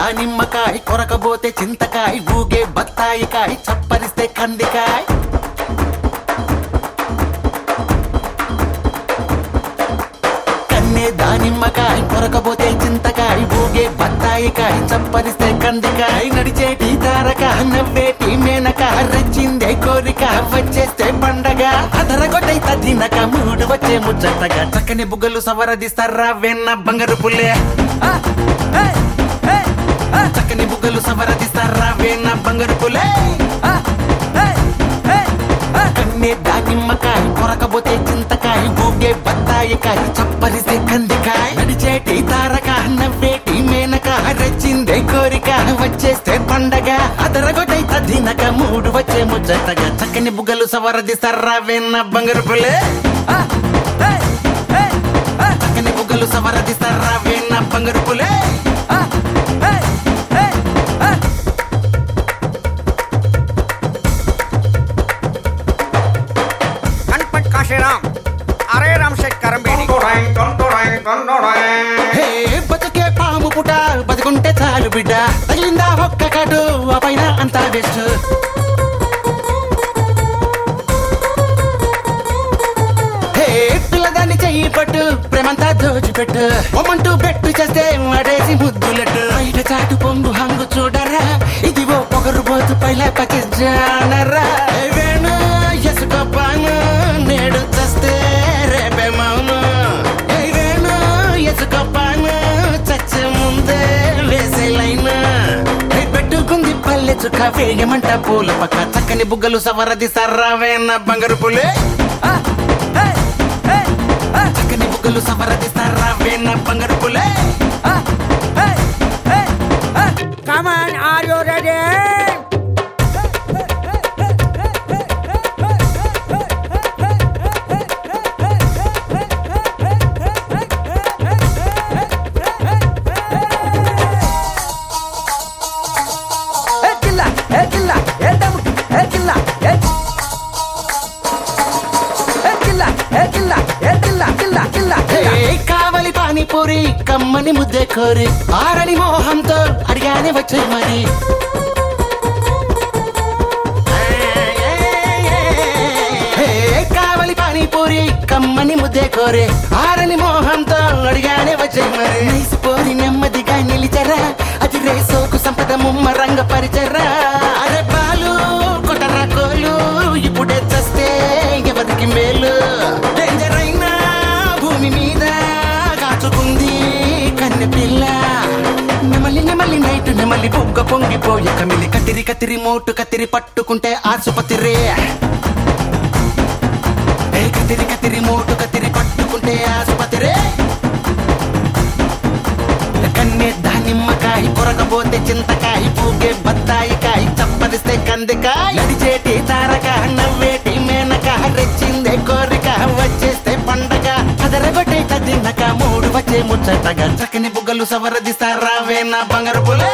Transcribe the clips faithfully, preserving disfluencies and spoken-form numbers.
దానిమ్మకాయ కొరకబోతే చింతకాయ ఊగే బత్తాయికాయ చప్పరిస్తే కందికాయ కన్నే దానిమ్మకాయ కొరకబోతే చింతకాయ ఊగే బత్తాయికాయ చప్పరిస్తే కందికాయ నడిచేటి తారక నవ్వేటి మేనక రచ్చిందే కోరిక వచ్చేస్తే పండగ అదరగొట్టైత తినక మూడు వచ్చే ముచ్చటగా చక్కని బుగ్గలు సవరదిస్తారా వెన్న బంగారు పుల్లే చక్కని బుగ్గలు సవరదిస్తారా వెన్న బంగారు పుల్లే కన్నే దానిమ్మకాయ కొరకబోతే చింతకాయ ఊగే బత్తాయికాయ చప్పరిస్తే కందికాయ నడిచేటి తారక నవ్వేటి మేనక రచ్చిందే కోరిక వచ్చేస్తే పండగ అదరగొట్టైత తినక మూడు వచ్చే ముచ్చటగా చక్కని బుగ్గలు సవరదిస్తారా వెన్న బంగారు పుల్లే చక్కని బుగ్గలు సవరదిస్తారా వెన్న బంగారు పుల్లే गणपत काशीराम अरे राम शेखर बेड़ी హే బతుకే పాము పుట బతుకుంటే చాలు బిడ్డ తగిలిందా ఒక్క కాటు ఆ పైన అంతా బెస్ట్ హే పిల్లదాన్ని చెయ్యి పట్టు ప్రేమంతా దోచిపెట్టు ఒమ్మంటూ బెట్టు చేస్తే వాడేసి ముద్దులెట్టు బయట చాటు పొంగు హంగు చూడరా ఇదిగో పొగరు పోతు పైలా పకిజానరా వేణు ఎసుకోపాను నేడు చస్తే రేపే మౌను వేణు ఎసుకోపాను చచ్చే ముందే వేసే లైన్ పెట్టుకుంది పల్లె చుక్క వేయమంట పూల పక్క చక్కని బుగ్గలు సవరదిస్తారా వేన్న బంగారు పులే చక్కని బుగ్గలు సవరదిస్తారా వేన్న బంగారు Phule Come on, are you ready? Hey killa, hey killa, hey dam, hey killa, hey Hey killa, hey killa, hey killa, killa, killa, hey killa. కావలి పానీపూరి కమ్మని ముద్దే కోరి ఆరని మోహంతో అడిగానే వచ్చే మరి హే కావలి పానీపూరి కమ్మని ముద్దే కోరి ఆరని మోహంతో అడిగానే వచ్చే మరి నైసిపోరి నెమ్మదిగా నిలిచరా అది రేసోకు సంపద ముమ్మరంగ పరిచరా అరే బాలు కొట్టరా కోలు ఇప్పుడే చస్తే ఎవరికి మేలు డేంజర్ అయినా భూమి మీద కాచుకుంది కన్నె పిల్ల నెమలి నెమలి నైట్ నెమలి బుగ్గ పొంగిపోయి కమిలి కత్తిరి కత్తిరి మోటు కత్తిరి పట్టుకుంటే ఆసుపత్రి ఏ కత్తిరి కత్తిరి మోటు కత్తిరి పట్టుకుంటే ఆసుపత్రి కన్నే దానిమ్మకాయ కొరకపోతే చింతకాయ పూగే బత్తాయికాయ చప్పరిస్తే కందికాయ నడిచేటి తారక నవ్వేటి మేనక రెచ్చిందే కోరిక వచ్చేస్తే పండగ అదరగొట్టే తిన్నక మూడు వచ్చే ముచ్చటగా చక్కని బుగ్గలు సవరదిస్తారా వేన్న బంగారు పులే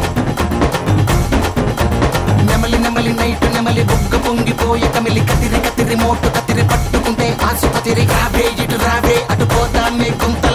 నెమలి నెమలి నైట్ నెమలి బుగ్గ పొంగిపోయి కమిలి కత్తిరి కత్తిరి మోటు కత్తిరి పట్టుకుంటే ఆసుపత్రి రావే ఇటు రావే అటు పోతా మీ గుంత